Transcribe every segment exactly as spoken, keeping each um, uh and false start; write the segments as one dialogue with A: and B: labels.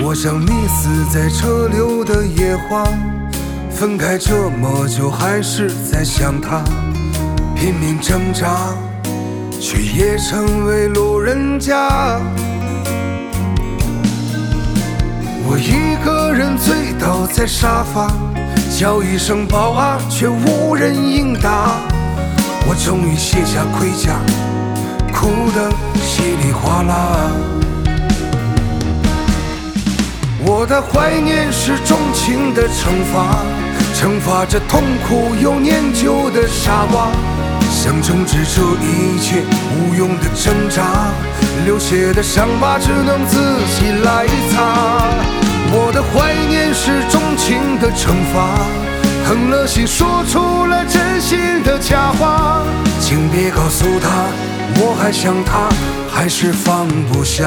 A: 我想你死在车流的夜荒，分开这么久还是在想他，拼命挣扎却也成为路人甲。我一个人醉倒在沙发，叫一声保安却无人应答。我终于卸下盔甲，哭得稀里哗啦。我的怀念是钟情的惩罚，惩罚着痛苦又念旧的傻瓜，想终止这一切无用的挣扎，流血的伤疤只能自己来擦。我的怀念是钟情的惩罚，狠了心说出了真心的假话，请别告诉他我还想他，还是放不下。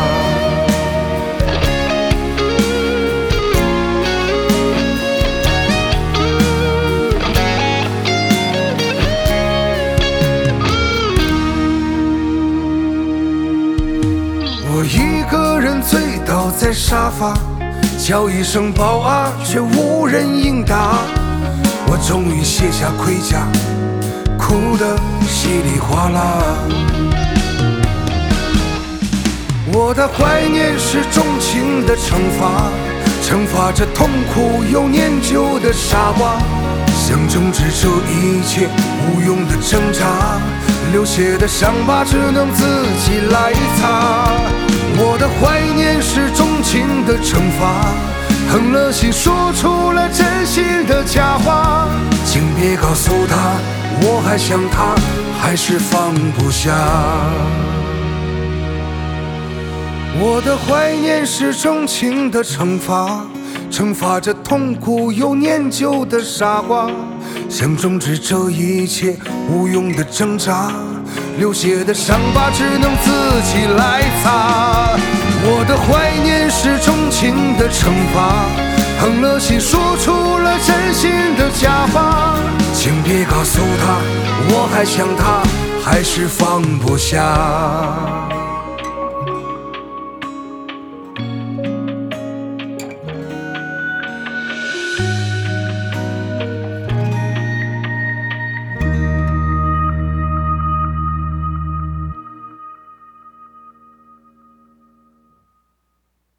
A: 我一个人醉倒在沙发，叫一声保安却无人应答。我终于卸下盔甲，哭得稀里哗啦。我的怀念是钟情的惩罚，惩罚着痛苦又念旧的傻瓜，想终止这一切无用的挣扎，流血的伤疤只能自己来擦。我的怀念是钟情的惩罚，狠了心说出了真心的假话，请别告诉他我还想他，还是放不下。我的怀念是钟情的惩罚，惩罚着痛苦又念旧的傻瓜，想终止这一切无用的挣扎，流血的伤疤只能自己来擦。我的怀念是钟情的惩罚，狠了心说出了真心的假话，请别告诉他我还想他，还是放不下。